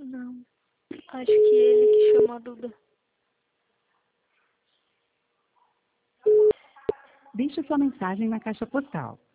Não. Acho que ele que chamou a Duda. Deixe sua mensagem na caixa postal